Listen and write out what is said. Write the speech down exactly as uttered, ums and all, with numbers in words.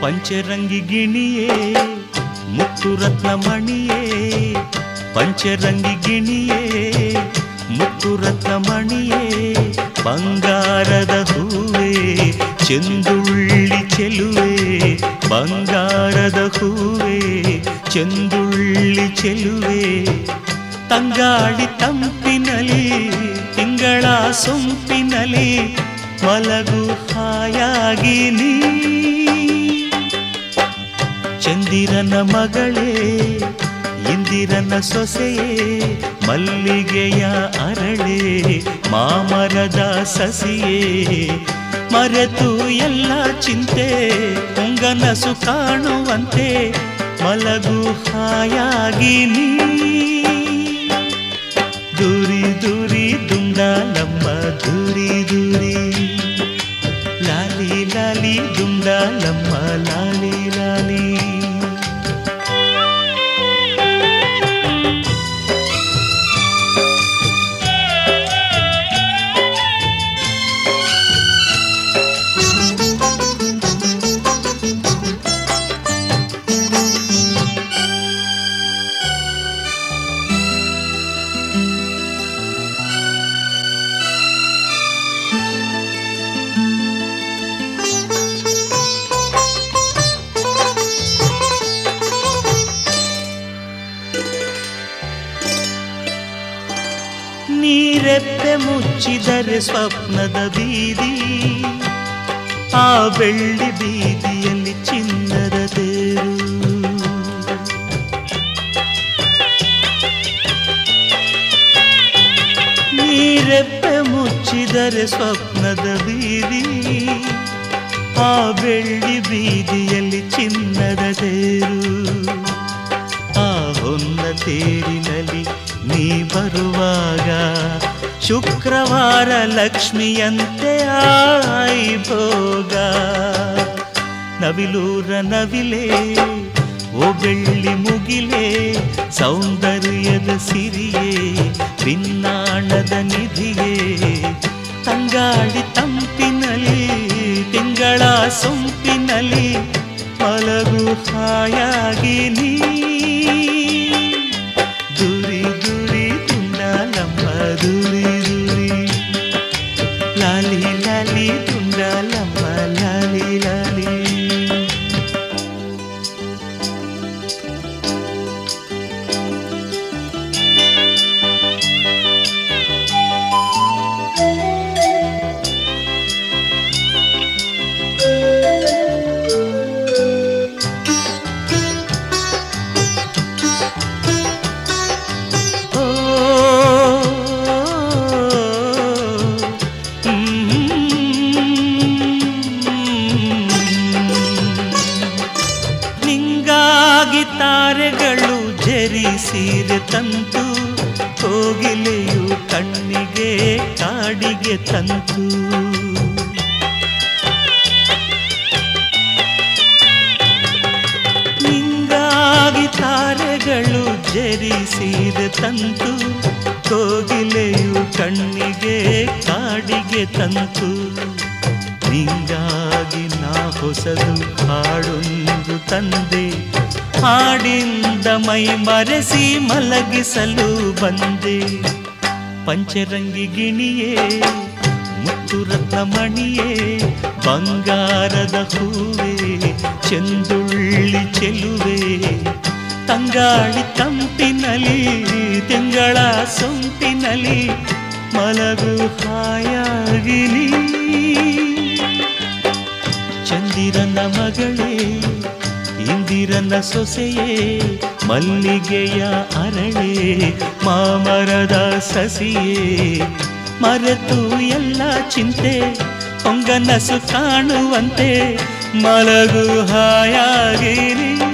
ಪಂಚರಂಗಿ ಗಿಣಿಯೇ ಮುತ್ತು ರತ್ನಮಣಿಯೇ, ಪಂಚರಂಗಿ ಗಿಣಿಯೇ ಮುತ್ತು ರತ್ನಮಣಿಯೇ, ಬಂಗಾರದ ಹೂವೇ ಚೆಂದುಳ್ಳಿ ಚೆಲುವೆ, ಬಂಗಾರದ ಹೂವೇ ಚೆಂದುಳ್ಳಿ ಚೆಲುವೆ, ತಂಗಾಳಿ ತಂಪಿನಲಿ ತಿಂಗಳ ಸೊಂಪಿನಲಿ ಮಲಗು ಹಾಯಾಗಿ ನೀ, ಚಂದಿರನ ಮಗಳೇ ಇಂದಿರನ ಸೊಸೆಯೇ, ಮಲ್ಲಿಗೆಯ ಅರಳೆ ಮಾಮರದ ಸಸಿಯೇ, ಮರೆತು ಎಲ್ಲ ಚಿಂತೆ ಹೊಂಗನಸು ಕಾಣುವಂತೆ ಮಲಗು ಹಾಯಾಗಿ ನೀ, ದೂರಿ ದೂರಿ ದುಂಡಾಲಮ್ಮ ದೂರಿ ದೂರಿ, ಲಾಲಿ ಲಾಲಿ ದುಂಡಾಲಮ್ಮ ಲಾಲಿ ಲಾಲಿ. ನೀರೆಪ್ಪೆ ಮುಚ್ಚಿದರೆ ಸ್ವಪ್ನದ ಬೀದಿ, ಆ ಬೆಳ್ಳಿ ಬೀದಿಯಲ್ಲಿ ಚಿನ್ನದ ತೇರು, ನೀರೆಪ್ಪೆ ಮುಚ್ಚಿದರೆ ಸ್ವಪ್ನದ ಬೀದಿ, ಆ ಬೆಳ್ಳಿ ಬೀದಿಯಲ್ಲಿ ಚಿನ್ನದ ತೇರು, ಆ ಹೊನ್ನ ತೇರಿನಲ್ಲಿ ನೀ ಬರುವಾಗ ಶುಕ್ರವಾರ ಲಕ್ಷ್ಮಿಯಂತೆ ಆಯಿ ಭೋಗ, ನವಿಲೂರ ನವಿಲೇ ಓ ಬೆಳ್ಳಿ ಮುಗಿಲೇ, ಸೌಂದರ್ಯದ ಸಿರಿಯೇ ಭಿನ್ನಾಣದ ನಿಧಿಯೇ, ತಂಗಾಳಿ ತಂಪಿನಲ್ಲಿ ತಿಂಗಳ ಸೊಂಪಿನಲ್ಲಿ ಮಲಗು ಹಾಯಾಗಿ ನೀ, ದೂರಿ ದೂರಿ ದುಂಡಾಲಮ್ಮ ದೂರಿ ದೂರಿ, ಲಾಲಿ ಲಾಲಿ ದುಂಡಾಲಮ್ಮ ಲಾಲಿ ಲಾಲಿ. ತಾರೆಗಳು ಝರಿಸಿರೆ ತಂತು, ಕೋಗಿಲೆಯು ಕಣ್ಣಿಗೆ ಕಾಡಿಗೆ ತಂತು, ನಿಂಗಾಗಿ ತಾರೆಗಳು ಝರಿಸಿರೆ ತಂತು, ಕೋಗಿಲೆಯು ಕಣ್ಣಿಗೆ ಕಾಡಿಗೆ ತಂತು, ನಿಂಗಾಗಿ ನಾ ಹೊಸದು ಹಾಡೊಂದು ತಂದೆ, ಹಾಡಿಂದ ಮೈ ಮರೆಸಿ ಮಲಗಿಸಲು ಬಂದೆ, ಪಂಚರಂಗಿ ಗಿಣಿಯೇ ಮುತ್ತು ರತ್ನಮಣಿಯೇ, ಬಂಗಾರದ ಹೂವೇ ಚೆಂದುಳ್ಳಿ ಚೆಲುವೆ, ತಂಗಾಳಿ ತಂಪಿನಲಿ ತಿಂಗಳ ಸೊಂಪಿನಲಿ ಮಲಗು ಹಾಯಾಗಿ ನೀ, ಚಂದಿರನ ಮಗಳೇ ಇಂದಿರನ ಸೊಸೆಯೇ, ಮಲ್ಲಿಗೆಯ ಅರಳೆ ಮಾಮರದ ಸಸಿಯೇ, ಮರೆತು ಎಲ್ಲ ಚಿಂತೆ ಹೊಂಗನಸು ಕಾಣುವಂತೆ ಮಲಗು ಹಾಯಾಗಿ ನೀ.